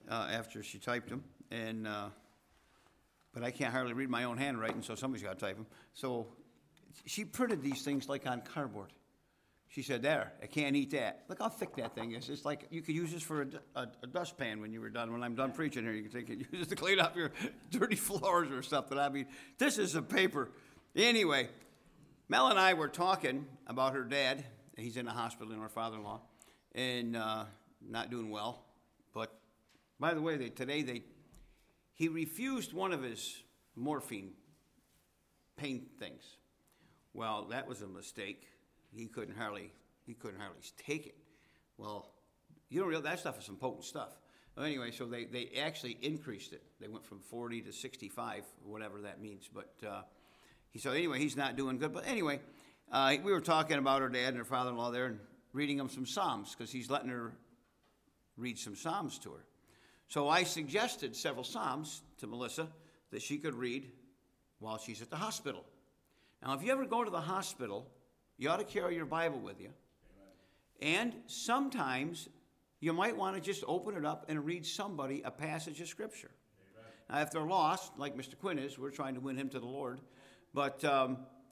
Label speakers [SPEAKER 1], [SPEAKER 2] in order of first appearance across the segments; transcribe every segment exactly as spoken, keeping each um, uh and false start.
[SPEAKER 1] uh, after she typed them, and uh, but I can't hardly read my own handwriting, so somebody's got to type them. So she printed these things like on cardboard. She said, there, I can't eat that. Look how thick that thing is. It's like you could use this for a, a, a dustpan when you were done. When I'm done preaching here, you can take it, use it to clean up your dirty floors or something. I mean, this is a paper. Anyway, Mel and I were talking about her dad. He's in the hospital, and her father-in-law, and uh, not doing well. But, by the way, they, today they he refused one of his morphine pain things. Well, that was a mistake. He couldn't hardly he couldn't hardly take it. Well, you don't realize that stuff is some potent stuff. Well, anyway, so they, they actually increased it. They went from forty to sixty-five, whatever that means. But uh, he so anyway, he's not doing good. But anyway, uh, we were talking about her dad and her father-in-law there and reading them some Psalms because he's letting her read some Psalms to her. So I suggested several Psalms to Melissa that she could read while she's at the hospital. Now, if you ever go to the hospital, you ought to carry your Bible with you. Amen. And sometimes you might want to just open it up and read somebody a passage of Scripture. Amen. Now, if they're lost, like Mister Quinn is, we're trying to win him to the Lord. But um,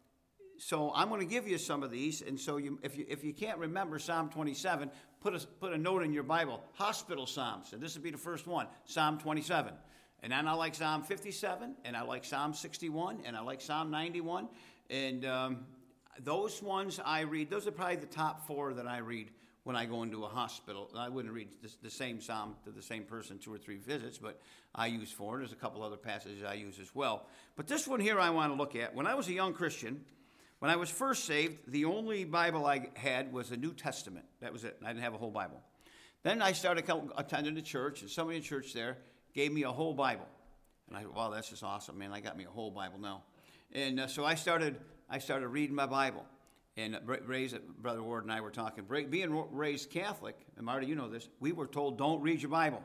[SPEAKER 1] so I'm going to give you some of these. And so you, if you if you can't remember Psalm twenty-seven, put a, put a note in your Bible, Hospital Psalms. And this would be the first one, Psalm twenty-seven. And then I like Psalm fifty-seven, and I like Psalm sixty-one, and I like Psalm ninety-one. And um, those ones I read, those are probably the top four that I read when I go into a hospital. I wouldn't read the, the same psalm to the same person two or three visits, but I use four. There's a couple other passages I use as well. But this one here I want to look at. When I was a young Christian, when I was first saved, the only Bible I had was the New Testament. That was it. I didn't have a whole Bible. Then I started attending the church, and somebody in the church there gave me a whole Bible. And I thought, wow, that's just awesome, man. I got me a whole Bible now. And uh, so I started I started reading my Bible. And Ray's, Brother Ward and I were talking. Being raised Catholic, and Marty, you know this, we were told don't read your Bible.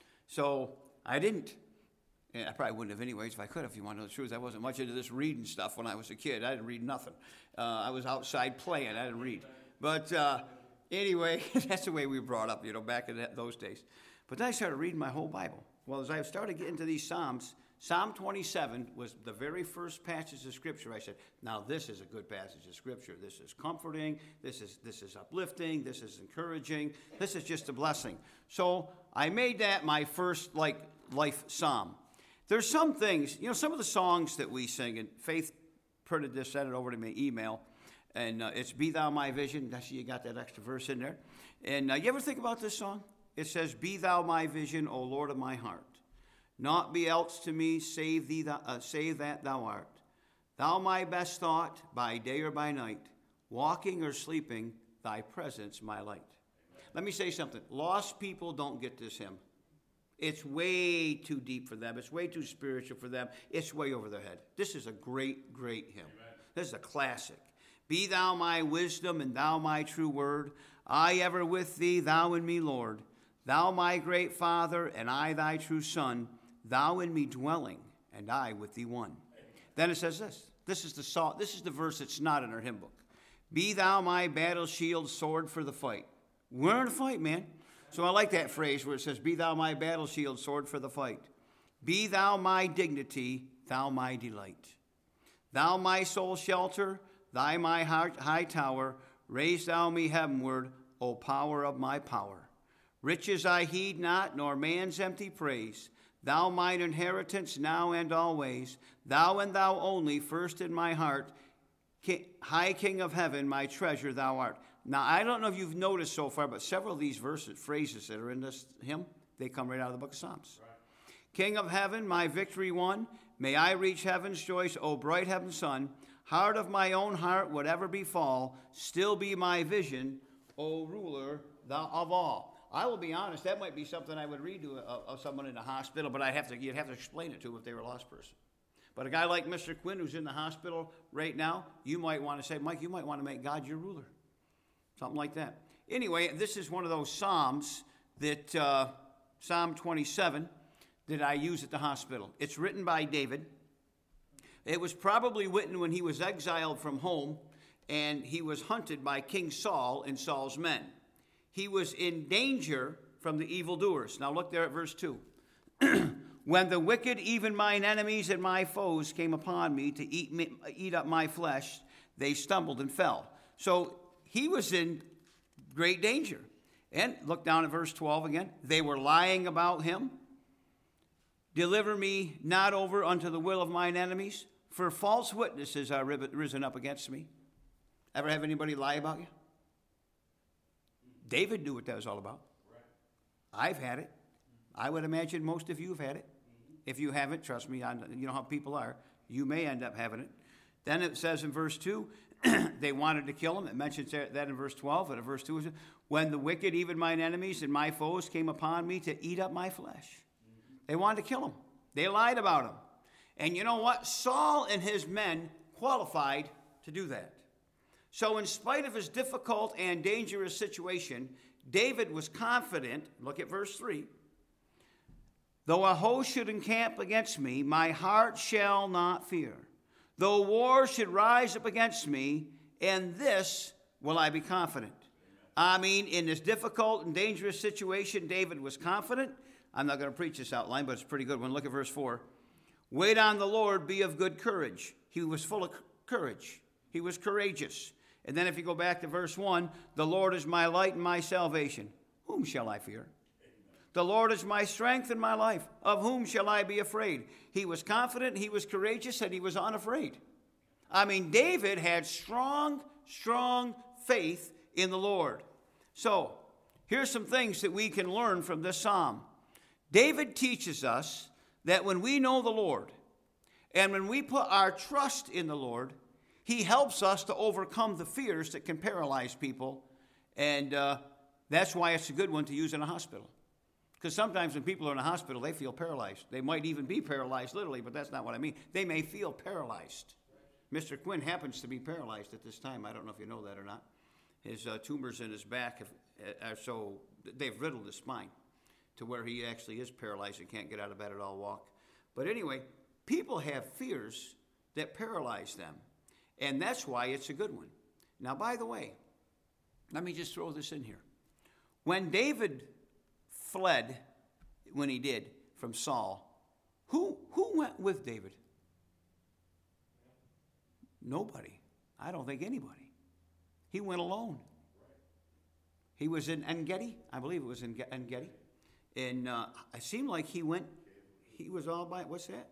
[SPEAKER 1] So I didn't. And I probably wouldn't have anyways if I could, if you want to know the truth. I wasn't much into this reading stuff when I was a kid. I didn't read nothing. Uh, I was outside playing. I didn't read. But uh, anyway, that's the way we were brought up, you know, back in that, those days. But then I started reading my whole Bible. Well, as I started getting to these Psalms, Psalm twenty-seven was the very first passage of Scripture. I said, now this is a good passage of Scripture. This is comforting. This is this is uplifting. This is encouraging. This is just a blessing. So I made that my first, like, life psalm. There's some things, you know, some of the songs that we sing, and Faith printed this, sent it over to me, email, and uh, it's Be Thou My Vision. I see you got that extra verse in there. And uh, you ever think about this song? It says, Be Thou My Vision, O Lord of my heart. Not be else to me, save thee, uh, save that thou art. Thou my best thought, by day or by night, walking or sleeping, thy presence my light. Amen. Let me say something. Lost people don't get this hymn. It's way too deep for them. It's way too spiritual for them. It's way over their head. This is a great, great hymn. Amen. This is a classic. Be thou my wisdom and thou my true word. I ever with thee, thou in me, Lord. Thou my great Father, and I thy true Son. Thou in me dwelling, and I with thee one. Amen. Then it says this. This is the song, this is the verse that's not in our hymn book. Be thou my battle shield, sword for the fight. We're in a fight, man. So I like that phrase where it says, Be thou my battle shield, sword for the fight. Be thou my dignity, thou my delight. Thou my soul shelter, thy my high tower. Raise thou me heavenward, O power of my power. Riches I heed not, nor man's empty praise. Thou mine inheritance now and always, thou and thou only, first in my heart, King, high King of heaven, my treasure thou art. Now, I don't know if you've noticed so far, but several of these verses, phrases that are in this hymn, they come right out of the book of Psalms. Right. King of heaven, my victory won, may I reach heaven's joys, O bright heaven's sun. Heart of my own heart, whatever befall, still be my vision, O ruler thou of all. I will be honest, that might be something I would read to a, a, someone in the hospital, but I'd have to, you'd have to explain it to them if they were a lost person. But a guy like Mister Quinn, who's in the hospital right now, you might want to say, Mike, you might want to make God your ruler. Something like that. Anyway, this is one of those Psalms that, uh, Psalm twenty-seven, that I use at the hospital. It's written by David. It was probably written when he was exiled from home, and he was hunted by King Saul and Saul's men. He was in danger from from the evildoers. Now look there at verse two. When the wicked, even mine enemies and my foes, came upon me to eat, me, eat up my flesh, they stumbled and fell. So he was in great danger. And look down at verse twelve again. They were lying about him. Deliver me not over unto the will of mine enemies, for false witnesses are risen up against me. Ever have anybody lie about you? David knew what that was all about. I've had it. I would imagine most of you have had it. If you haven't, trust me, I, you know how people are. You may end up having it. Then it says in verse two, they wanted to kill him. It mentions that in verse twelve. And in verse two, when the wicked, even mine enemies and my foes, came upon me to eat up my flesh. They wanted to kill him. They lied about him. And you know what? Saul and his men qualified to do that. So in spite of his difficult and dangerous situation, David was confident. Look at verse three. Though a host should encamp against me, my heart shall not fear. Though war should rise up against me, in this will I be confident. I mean, in this difficult and dangerous situation, David was confident. I'm not going to preach this outline, but it's a pretty good one. Look at verse four. Wait on the Lord, be of good courage. He was full of courage. He was courageous. And then if you go back to verse one, the Lord is my light and my salvation. Whom shall I fear? The Lord is my strength and my life. Of whom shall I be afraid? He was confident, he was courageous, and he was unafraid. I mean, David had strong, strong faith in the Lord. So, here's some things that we can learn from this psalm. David teaches us that when we know the Lord, and when we put our trust in the Lord, he helps us to overcome the fears that can paralyze people. And uh, that's why it's a good one to use in a hospital. Because sometimes when people are in a hospital, they feel paralyzed. They might even be paralyzed literally, but that's not what I mean. They may feel paralyzed. Mister Quinn happens to be paralyzed at this time. I don't know if you know that or not. His uh, tumors in his back have, are so, they've riddled his spine to where he actually is paralyzed and can't get out of bed at all, walk. But anyway, people have fears that paralyze them. And that's why it's a good one. Now, by the way, let me just throw this in here. When David fled, when he did, from Saul, who, who went with David? Nobody. I don't think anybody. He went alone. He was in En-Gedi. I believe it was in En-Gedi. And uh, it seemed like he went, he was all by, what's that?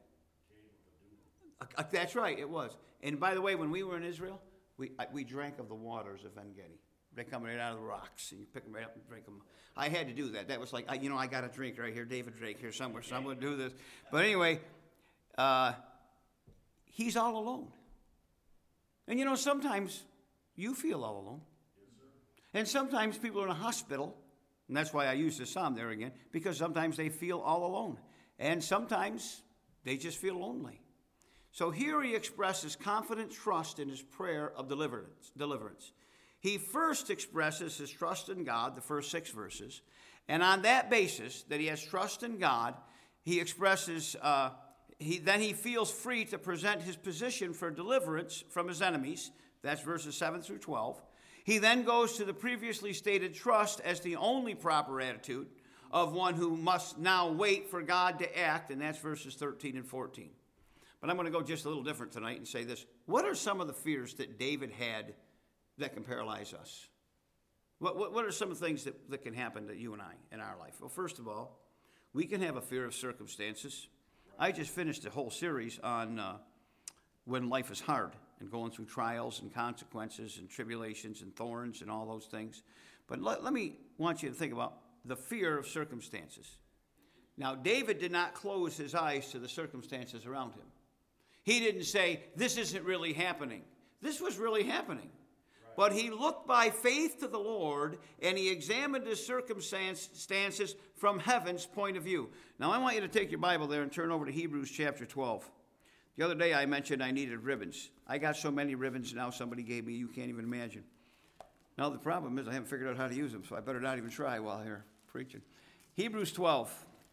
[SPEAKER 1] Uh, that's right, it was. And by the way, when we were in Israel, we I, we drank of the waters of En-Gedi. They come right out of the rocks, and you pick them right up and drink them. I had to do that. That was like, I, you know, I got a drink right here, David drink here somewhere, so I'm going to do this. But anyway, uh, he's all alone. And you know, sometimes you feel all alone. Yes, sir. And sometimes people are in a hospital, and that's why I use the psalm there again, because sometimes they feel all alone. And sometimes they just feel lonely. So here he expresses confident trust in his prayer of deliverance. deliverance. He first expresses his trust in God, the first six verses, and on that basis, that he has trust in God, he expresses, uh, he, then he feels free to present his position for deliverance from his enemies. That's verses seven through twelve. He then goes to the previously stated trust as the only proper attitude of one who must now wait for God to act, and that's verses thirteen and fourteen. But I'm going to go just a little different tonight and say this. What are some of the fears that David had that can paralyze us? What, what, what are some of the things that, that can happen to you and I in our life? Well, first of all, we can have a fear of circumstances. I just finished a whole series on uh, when life is hard and going through trials and consequences and tribulations and thorns and all those things. But let, let me want you to think about the fear of circumstances. Now, David did not close his eyes to the circumstances around him. He didn't say, this isn't really happening. This was really happening. Right. But he looked by faith to the Lord, and he examined his circumstances from heaven's point of view. Now, I want you to take your Bible there and turn over to Hebrews chapter twelve. The other day I mentioned I needed ribbons. I got so many ribbons now somebody gave me, you can't even imagine. Now, the problem is I haven't figured out how to use them, so I better not even try while here preaching. Hebrews twelve,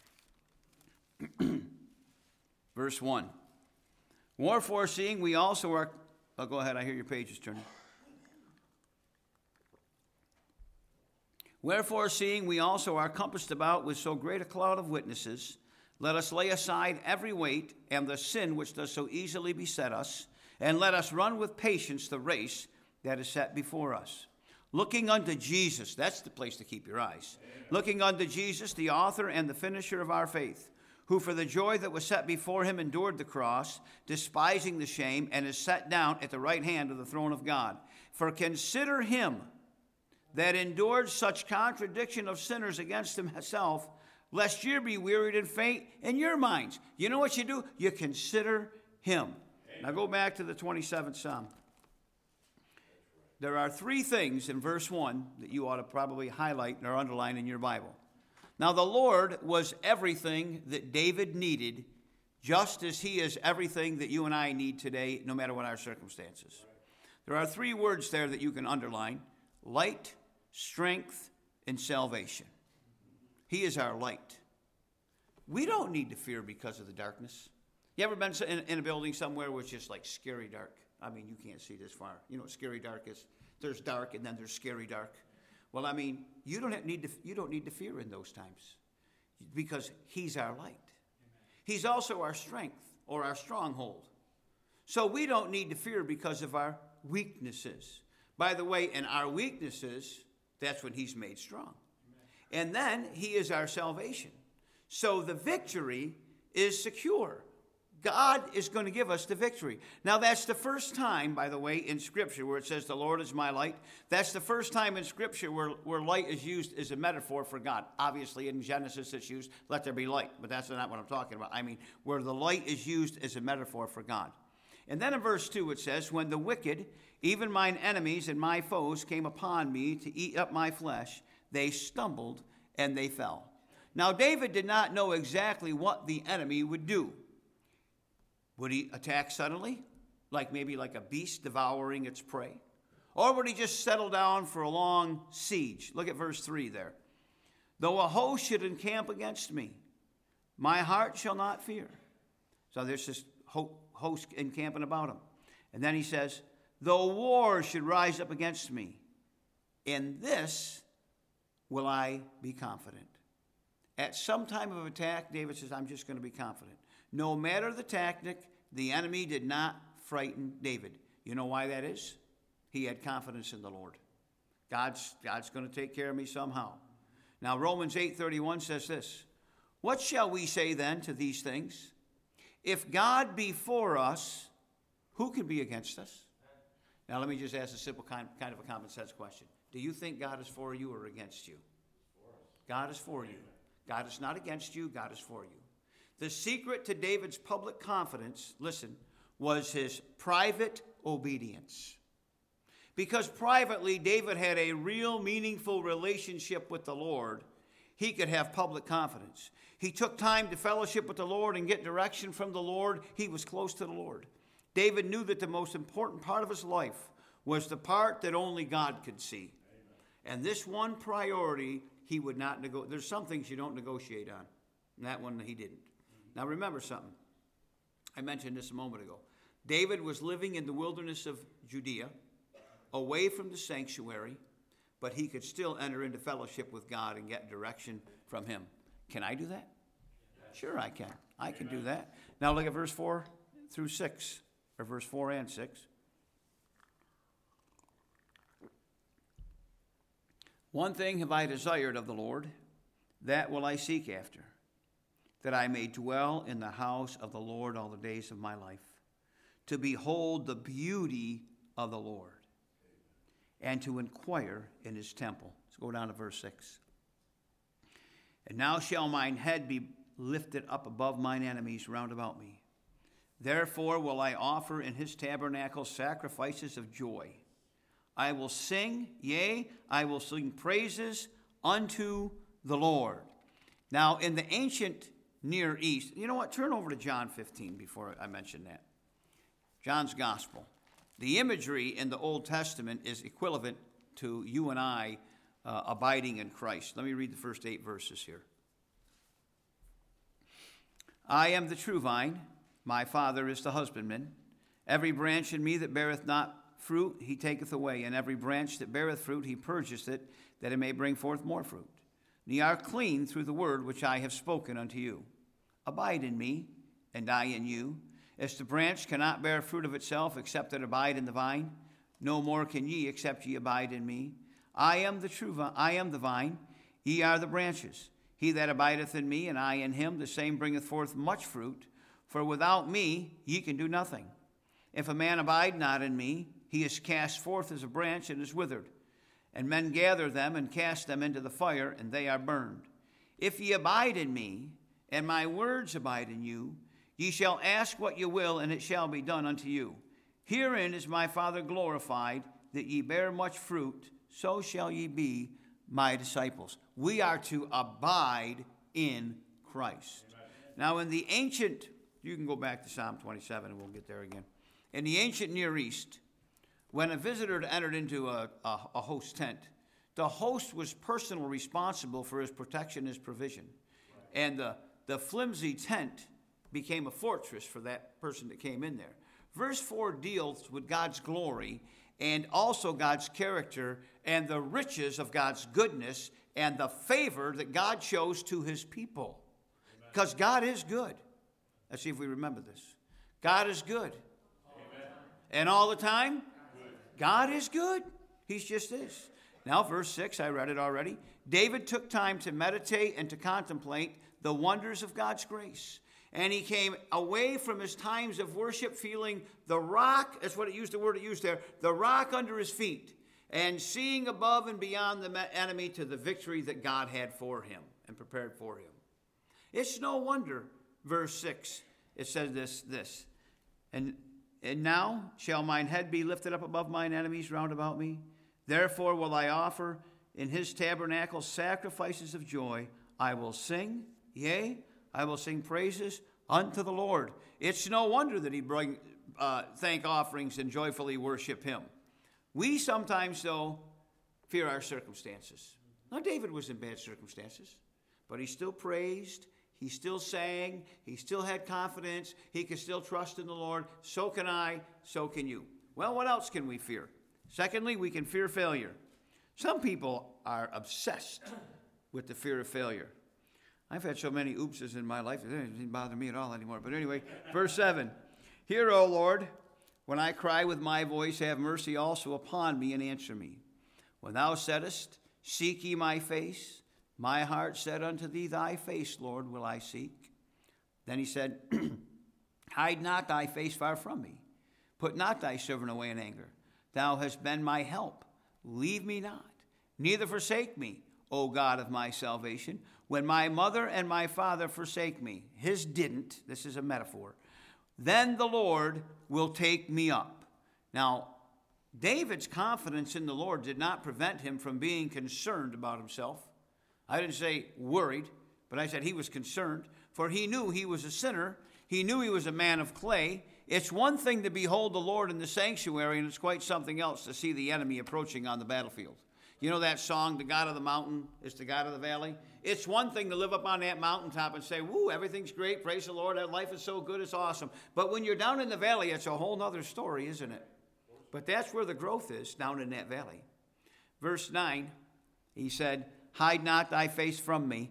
[SPEAKER 1] verse one. Wherefore, seeing we also are... Oh, go ahead, I hear your pages turning. Wherefore, seeing we also are compassed about with so great a cloud of witnesses, let us lay aside every weight and the sin which does so easily beset us, and let us run with patience the race that is set before us. Looking unto Jesus, that's the place to keep your eyes. Amen. Looking unto Jesus, the author and the finisher of our faith, who for the joy that was set before him endured the cross, despising the shame, and is set down at the right hand of the throne of God. For consider him that endured such contradiction of sinners against himself, lest ye be wearied and faint in your minds. You know what you do? You consider him. Amen. Now go back to the twenty-seventh Psalm. There are three things in verse one that you ought to probably highlight or underline in your Bible. Now the Lord was everything that David needed, just as he is everything that you and I need today, no matter what our circumstances. There are three words there that you can underline: light, strength, and salvation. He is our light. We don't need to fear because of the darkness. You ever been in, in a building somewhere where it's just like scary dark? I mean, you can't see this far. You know what scary dark is? There's dark and then there's scary dark. Well, I mean, you don't need to, you don't need to fear in those times because he's our light. He's also our strength or our stronghold. So we don't need to fear because of our weaknesses. By the way, in our weaknesses, that's when he's made strong. And then he is our salvation. So the victory is secure. God is going to give us the victory. Now, that's the first time, by the way, in Scripture where it says, the Lord is my light. That's the first time in Scripture where, where light is used as a metaphor for God. Obviously, in Genesis, it's used, let there be light. But that's not what I'm talking about. I mean, where the light is used as a metaphor for God. And then in verse two, it says, when the wicked, even mine enemies and my foes, came upon me to eat up my flesh, they stumbled and they fell. Now, David did not know exactly what the enemy would do. Would he attack suddenly, like maybe like a beast devouring its prey? Or would he just settle down for a long siege? Look at verse three there. Though a host should encamp against me, my heart shall not fear. So there's this host encamping about him. And then he says, though war should rise up against me, in this will I be confident. At some time of attack, David says, I'm just going to be confident. No matter the tactic, the enemy did not frighten David. You know why that is? He had confidence in the Lord. God's, God's going to take care of me somehow. Now, Romans eight thirty-one says this, what shall we say then to these things? If God be for us, who can be against us? Now, let me just ask a simple kind, kind of a common sense question. Do you think God is for you or against you? God is for you. God is not against you. God is for you. The secret to David's public confidence, listen, was his private obedience. Because privately, David had a real meaningful relationship with the Lord, he could have public confidence. He took time to fellowship with the Lord and get direction from the Lord. He was close to the Lord. David knew that the most important part of his life was the part that only God could see. Amen. And this one priority, he would not negotiate. There's some things you don't negotiate on. And that one he didn't. Now remember something. I mentioned this a moment ago. David was living in the wilderness of Judea, away from the sanctuary, but he could still enter into fellowship with God and get direction from him. Can I do that? Sure I can. I can do that. Now look at verse four through six, or verse four and six. One thing have I desired of the Lord, that will I seek after, that I may dwell in the house of the Lord all the days of my life, to behold the beauty of the Lord, and to inquire in his temple. Let's go down to verse six. And now shall mine head be lifted up above mine enemies round about me. Therefore will I offer in his tabernacle sacrifices of joy. I will sing, yea, I will sing praises unto the Lord. Now, in the ancient Near East, you know what? Turn over to John fifteen before I mention that. John's Gospel. The imagery in the Old Testament is equivalent to you and I uh, abiding in Christ. Let me read the first eight verses here. I am the true vine, my Father is the husbandman. Every branch in me that beareth not fruit he taketh away, and every branch that beareth fruit he purgeth it, that it may bring forth more fruit. And ye are clean through the word which I have spoken unto you. Abide in me, and I in you. As the branch cannot bear fruit of itself, except it abide in the vine, no more can ye, except ye abide in me. I am the true vine, I am the vine, ye are the branches. He that abideth in me, and I in him, the same bringeth forth much fruit. For without me ye can do nothing. If a man abide not in me, he is cast forth as a branch and is withered. And men gather them and cast them into the fire, and they are burned. If ye abide in me, and my words abide in you, ye shall ask what ye will, and it shall be done unto you. Herein is my Father glorified, that ye bear much fruit, so shall ye be my disciples. We are to abide in Christ. Amen. Now in the ancient, you can go back to Psalm twenty-seven and we'll get there again. In the ancient Near East, when a visitor entered into a, a, a host tent, the host was personally responsible for his protection, his provision. Right. And the, the flimsy tent became a fortress for that person that came in there. Verse four deals with God's glory and also God's character and the riches of God's goodness and the favor that God shows to his people. Because God is good. Let's see if we remember this. God is good. Amen. And all the time, good. God is good. He's just this. Now, verse six, I read it already. David took time to meditate and to contemplate the wonders of God's grace. And he came away from his times of worship feeling the rock, that's what it used, the word it used there, the rock under his feet, and seeing above and beyond the enemy to the victory that God had for him and prepared for him. It's no wonder, verse six, it says this, this, and, and now shall mine head be lifted up above mine enemies round about me. Therefore will I offer in his tabernacle sacrifices of joy. I will sing, yea, I will sing praises unto the Lord. It's no wonder that he bring uh, thank offerings and joyfully worship him. We sometimes, though, fear our circumstances. Now, David was in bad circumstances, but he still praised, he still sang, he still had confidence, he could still trust in the Lord. So can I, so can you. Well, what else can we fear? Secondly, we can fear failure. Some people are obsessed with the fear of failure. I've had so many oopses in my life, it doesn't bother me at all anymore. But anyway, verse seven. Hear, O Lord, when I cry with my voice, have mercy also upon me and answer me. When thou saidest, seek ye my face, my heart said unto thee, thy face, Lord, will I seek. Then he said, hide not thy face far from me. Put not thy servant away in anger. Thou hast been my help. Leave me not, neither forsake me, O God of my salvation. When my mother and my father forsake me, his didn't, this is a metaphor, then the Lord will take me up. Now, David's confidence in the Lord did not prevent him from being concerned about himself. I didn't say worried, but I said he was concerned, for he knew he was a sinner. He knew he was a man of clay. It's one thing to behold the Lord in the sanctuary, and it's quite something else to see the enemy approaching on the battlefield. You know that song, the God of the mountain is the God of the valley? It's one thing to live up on that mountaintop and say, woo, everything's great, praise the Lord, that life is so good, it's awesome. But when you're down in the valley, it's a whole other story, isn't it? But that's where the growth is, down in that valley. Verse nine, he said, hide not thy face from me.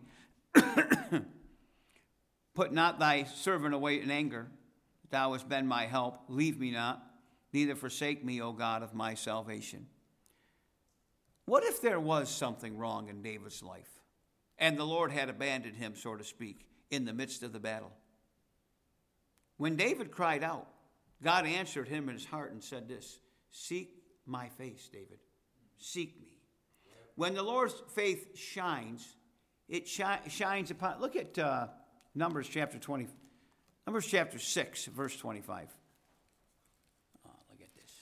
[SPEAKER 1] Put not thy servant away in anger. Thou hast been my help. Leave me not, neither forsake me, O God of my salvation. What if there was something wrong in David's life and the Lord had abandoned him, so to speak, in the midst of the battle? When David cried out, God answered him in his heart and said this, seek my face, David. Seek me. When the Lord's faith shines, it shi- shines upon, look at uh, Numbers chapter twenty, Numbers chapter six, verse twenty-five. Oh, look at this.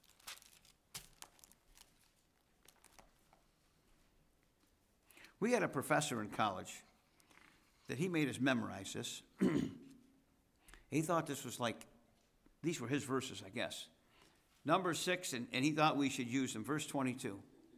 [SPEAKER 1] We had a professor in college that he made us memorize this. He thought this was like, these were his verses, I guess. Number six, and, and he thought we should use them. Verse twenty-two.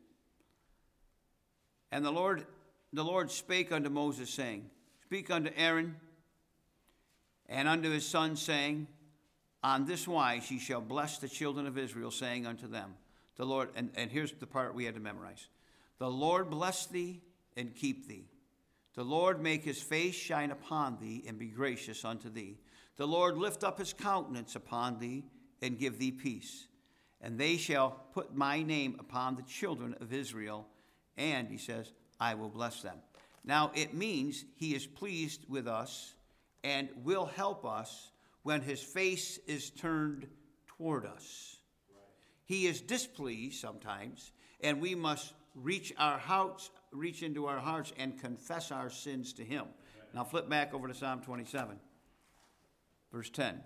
[SPEAKER 1] And the Lord, the Lord spake unto Moses, saying, speak unto Aaron and unto his sons, saying, On this wise ye shall bless the children of Israel, saying unto them, the Lord, and, and here's the part we had to memorize. The Lord bless thee and keep thee. The Lord make his face shine upon thee and be gracious unto thee. The Lord lift up his countenance upon thee and give thee peace. And they shall put my name upon the children of Israel, and, he says, I will bless them. Now, it means he is pleased with us and will help us when his face is turned toward us. Right. He is displeased sometimes, and we must reach our hearts, reach into our hearts and confess our sins to him. Right. Now flip back over to Psalm twenty-seven, verse ten.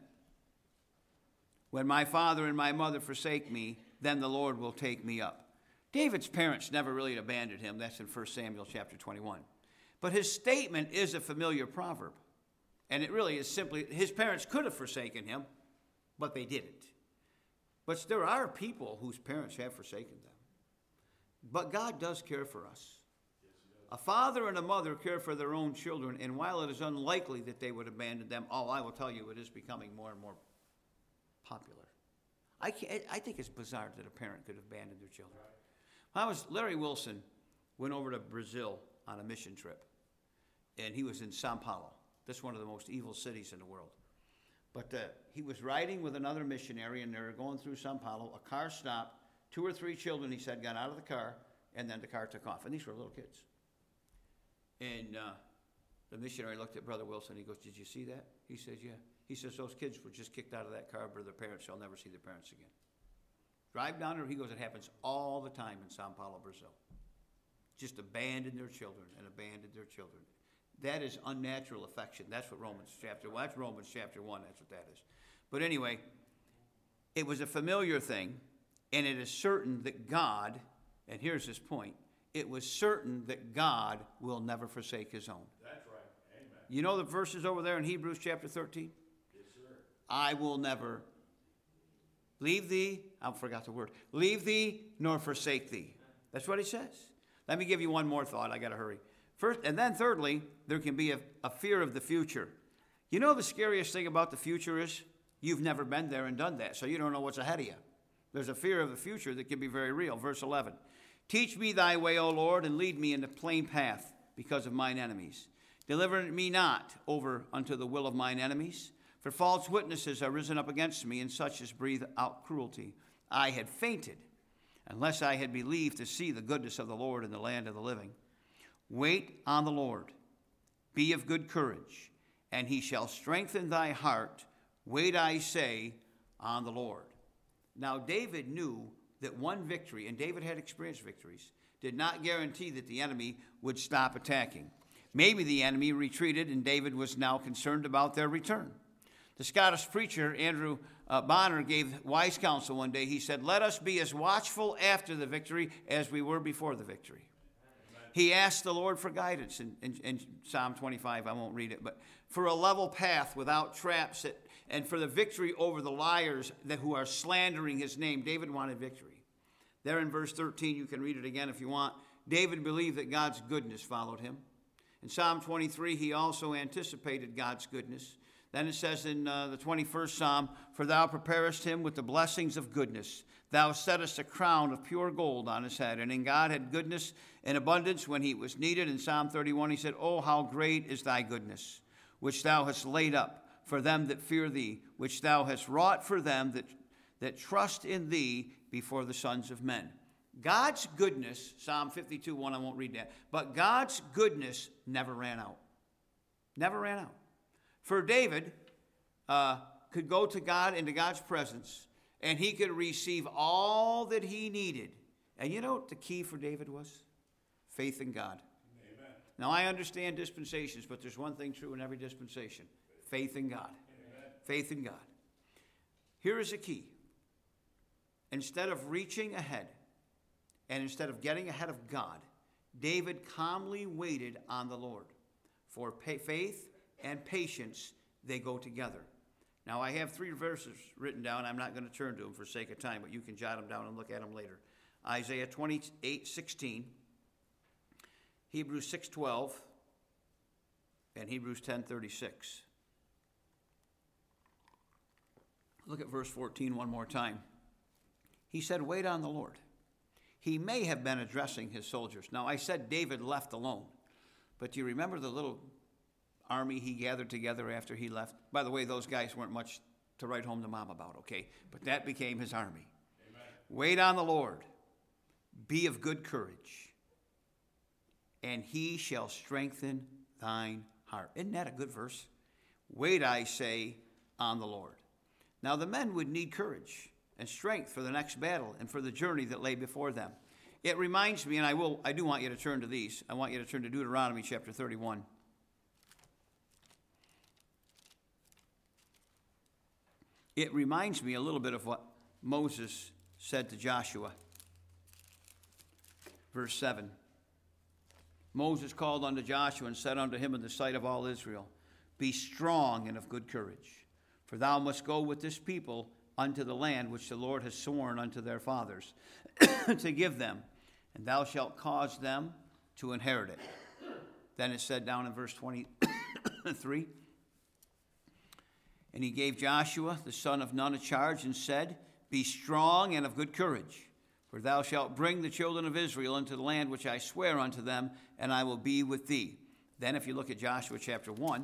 [SPEAKER 1] When my father and my mother forsake me, then the Lord will take me up. David's parents never really abandoned him. That's in First Samuel chapter twenty-one. But his statement is a familiar proverb. And it really is simply, his parents could have forsaken him, but they didn't. But there are people whose parents have forsaken them. But God does care for us. A father and a mother care for their own children, and while it is unlikely that they would abandon them, oh, I will tell you, it is becoming more and more popular. I, can't, I think it's bizarre that a parent could abandon their children. I was, Larry Wilson went over to Brazil on a mission trip, and he was in Sao Paulo. That's one of the most evil cities in the world. But uh, he was riding with another missionary, and they were going through Sao Paulo. A car stopped. Two or three children, he said, got out of the car, and then the car took off. And these were little kids. And uh, the missionary looked at Brother Wilson. He goes, did you see that? He says, yeah. He says, those kids were just kicked out of that car, but their parents shall never see their parents again. Drive down there. He goes, it happens all the time in Sao Paulo, Brazil. Just abandon their children and abandon their children. That is unnatural affection. That's what Romans chapter one. That's Romans chapter one. That's what that is. But anyway, it was a familiar thing, and it is certain that God, and here's his point, it was certain that God will never forsake his own.
[SPEAKER 2] That's right. Amen.
[SPEAKER 1] You know the verses over there in Hebrews chapter thirteen?
[SPEAKER 2] Yes, sir.
[SPEAKER 1] I will never leave thee, I forgot the word, leave thee nor forsake thee. That's what he says. Let me give you one more thought. I got to hurry. First, and then thirdly, there can be a, a fear of the future. You know the scariest thing about the future is you've never been there and done that, so you don't know what's ahead of you. There's a fear of the future that can be very real. Verse eleven, teach me thy way, O Lord, and lead me in the plain path because of mine enemies. Deliver me not over unto the will of mine enemies, for false witnesses are risen up against me, and such as breathe out cruelty. I had fainted, unless I had believed to see the goodness of the Lord in the land of the living. Wait on the Lord, be of good courage, and he shall strengthen thy heart. Wait, I say, on the Lord. Now, David knew that one victory, and David had experienced victories, did not guarantee that the enemy would stop attacking. Maybe the enemy retreated, and David was now concerned about their return. The Scottish preacher, Andrew uh, Bonner, gave wise counsel one day. He said, let us be as watchful after the victory as we were before the victory. He asked the Lord for guidance in, in, in Psalm twenty-five. I won't read it, but for a level path without traps, that, and for the victory over the liars that who are slandering his name. David wanted victory. There in verse thirteen, you can read it again if you want. David believed that God's goodness followed him. In Psalm twenty-three, he also anticipated God's goodness. Then it says in uh, the twenty-first Psalm, for thou preparest him with the blessings of goodness. Thou settest a crown of pure gold on his head. And in God had goodness in abundance when he was needed. In Psalm thirty-one, he said, oh, how great is thy goodness, which thou hast laid up for them that fear thee, which thou hast wrought for them that, that trust in thee before the sons of men. God's goodness, Psalm fifty-two, one, I won't read that, but God's goodness never ran out. Never ran out. For David uh, could go to God, into God's presence, and he could receive all that he needed. And you know what the key for David was? Faith in God.
[SPEAKER 2] Amen.
[SPEAKER 1] Now, I understand dispensations, but there's one thing true in every dispensation. Faith in God.
[SPEAKER 2] Amen.
[SPEAKER 1] Faith in God. Here is the key. Instead of reaching ahead, and instead of getting ahead of God, David calmly waited on the Lord. For faith and patience, they go together. Now, I have three verses written down. I'm not going to turn to them for sake of time, but you can jot them down and look at them later. Isaiah twenty-eight sixteen, Hebrews six twelve, and Hebrews ten thirty-six. Look at verse fourteen one more time. He said, wait on the Lord. He may have been addressing his soldiers. Now, I said David left alone. But do you remember the little army he gathered together after he left? By the way, those guys weren't much to write home to mom about, okay? But that became his army. Amen. Wait on the Lord. Be of good courage, and he shall strengthen thine heart. Isn't that a good verse? Wait, I say, on the Lord. Now, the men would need courage and strength for the next battle and for the journey that lay before them. It reminds me, and I will, I do want you to turn to these. I want you to turn to Deuteronomy chapter thirty-one. It reminds me a little bit of what Moses said to Joshua. Verse seven. Moses called unto Joshua and said unto him in the sight of all Israel, be strong and of good courage, for thou must go with this people unto the land which the Lord has sworn unto their fathers to give them, and thou shalt cause them to inherit it. Then it said down in verse twenty-three, and he gave Joshua the son of Nun a charge and said, be strong and of good courage, for thou shalt bring the children of Israel into the land which I swear unto them, and I will be with thee. Then if you look at Joshua chapter one,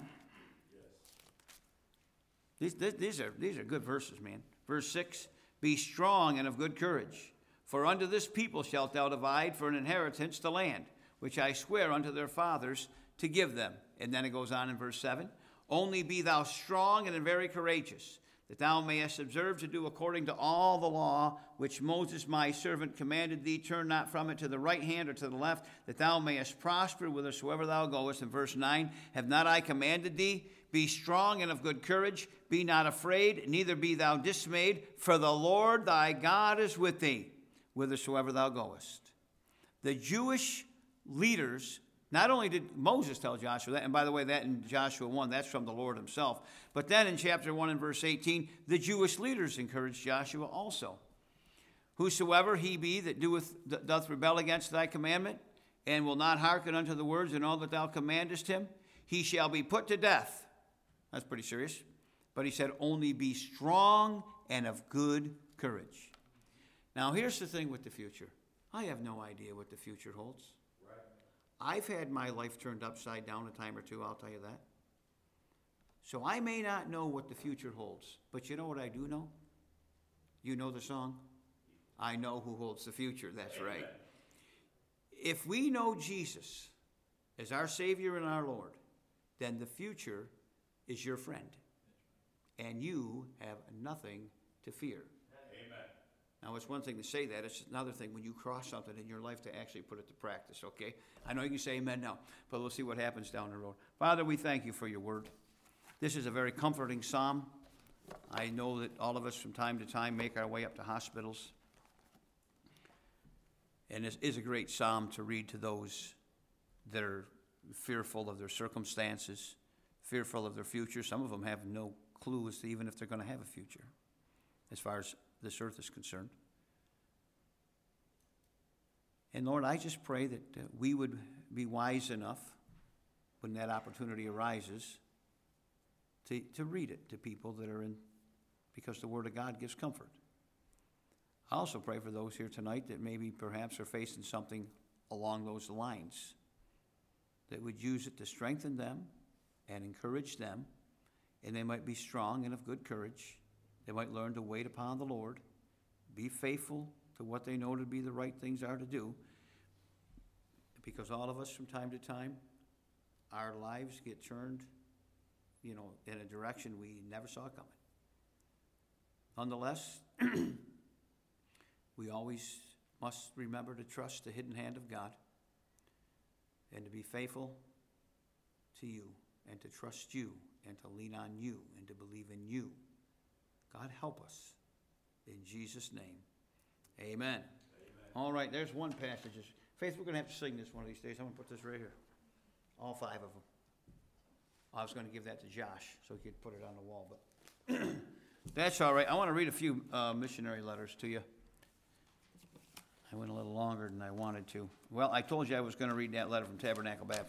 [SPEAKER 1] these, these, are, these are good verses, man. Verse six, be strong and of good courage, for unto this people shalt thou divide for an inheritance the land, which I swear unto their fathers to give them. And then it goes on in verse seven, only be thou strong and very courageous, that thou mayest observe to do according to all the law which Moses my servant commanded thee. Turn not from it to the right hand or to the left, that thou mayest prosper whithersoever thou goest. In verse nine, have not I commanded thee? Be strong and of good courage. Be not afraid, neither be thou dismayed, for the Lord thy God is with thee, whithersoever thou goest. The Jewish leaders, not only did Moses tell Joshua that, and by the way, that in Joshua one, that's from the Lord himself, but then in chapter one and verse eighteen, the Jewish leaders encouraged Joshua also. Whosoever he be that doeth, doth rebel against thy commandment, and will not hearken unto the words and all that thou commandest him, he shall be put to death. That's pretty serious. But he said, only be strong and of good courage. Now, here's the thing with the future. I have no idea what the future holds. Right. I've had my life turned upside down a time or two, I'll tell you that. So I may not know what the future holds. But you know what I do know? You know the song? I know who holds the future. That's Amen. Right. If we know Jesus as our Savior and our Lord, then the future is your friend, and you have nothing to fear. Amen. Now, it's one thing to say that. It's another thing when you cross something in your life to actually put it to practice, okay? I know you can say amen now, but we'll see what happens down the road. Father, we thank you for your word. This is a very comforting psalm. I know that all of us from time to time make our way up to hospitals, and this is a great psalm to read to those that are fearful of their circumstances, fearful of their future. Some of them have no clue as to even if they're going to have a future as far as this earth is concerned. And Lord, I just pray that uh, we would be wise enough when that opportunity arises to, to read it to people that are in, because the Word of God gives comfort. I also pray for those here tonight that maybe perhaps are facing something along those lines, that would use it to strengthen them and encourage them, and they might be strong and of good courage. They might learn to wait upon the Lord, be faithful to what they know to be the right things are to do, because all of us from time to time, our lives get turned, you know, in a direction we never saw coming. Nonetheless, we always must remember to trust the hidden hand of God and to be faithful to you, and to trust you, and to lean on you, and to believe in you. God, help us. In Jesus' name, amen. Amen. All right, there's one passage. Faith, we're going to have to sing this one of these days. I'm going to put this right here. All five of them. I was going to give that to Josh so he could put it on the wall, but that's all right. I want to read a few uh, missionary letters to you. I went a little longer than I wanted to. Well, I told you I was going to read that letter from Tabernacle Baptist